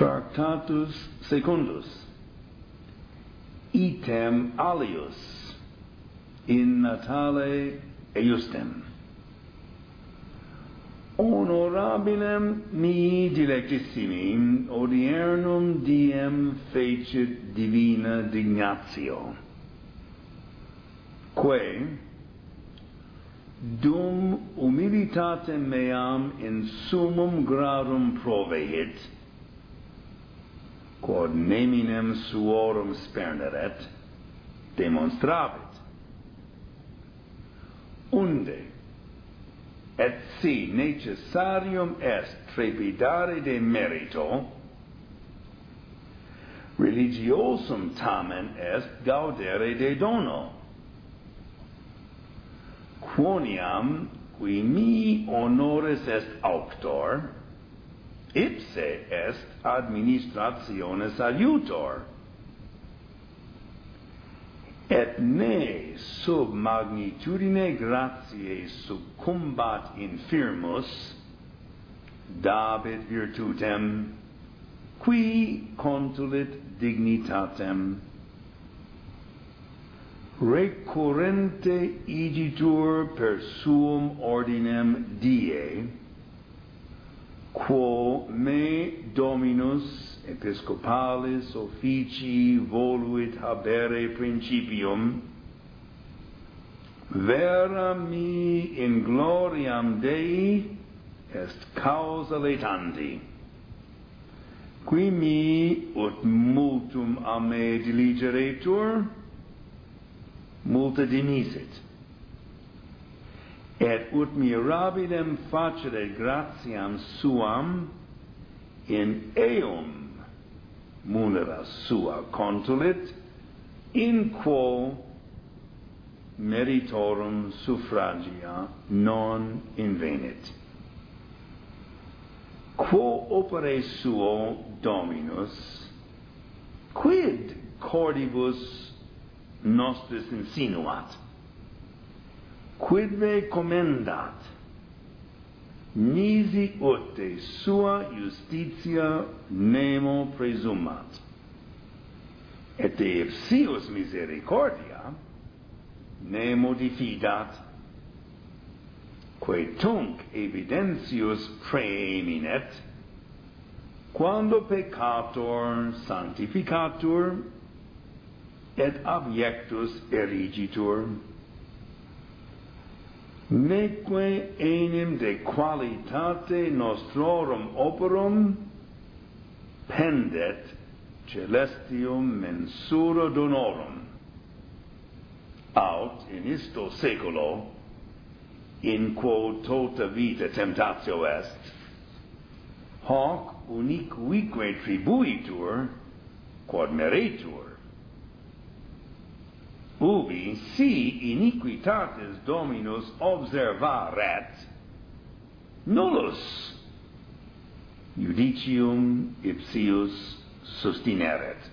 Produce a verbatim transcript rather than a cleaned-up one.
Tractatus secundus, item alius in natale eiustem. Honorabilem mi dilectissimi odiernum diem fecit divina dignatio, quae dum humilitatem meam in summum gradum proveit, quod neminem suorum sperneret, demonstravit. Unde et si necessarium est trepidare de merito, religiosum tamen est gaudere de dono. Quoniam qui mi honores est auctor, ipse est administrationes adiutor, et ne sub magnitudine gratiae succumbat infirmus, dabit virtutem, qui contulit dignitatem, recurrente igitur per suum ordinem die, quo me Dominus episcopalis officii voluit habere principium, vera mi in gloriam Dei est causa laetandi, qui mi ut multum a me diligeretur, multa dimisit, et ut mirabilem facere gratiam suam in eum munera sua contulit, in quo meritorum suffragia non invenit. Quo opere suo Dominus, quid cordibus nostris insinuat, quidve commendat, nisi ut de sua justitia nemo presumat, et de ipsius misericordia nemo diffidat, quae tunc evidentius praeminet, quando peccator sanctificatur et abiectus erigitur, neque enim de qualitate nostrorum operum pendet celestium mensura donorum, aut in isto seculo, in quo tota vita temptatio est, hoc unicuique tribuitur quod meretur, ubi si iniquitatis Dominus observaret, nullus judicium ipsius sustineret.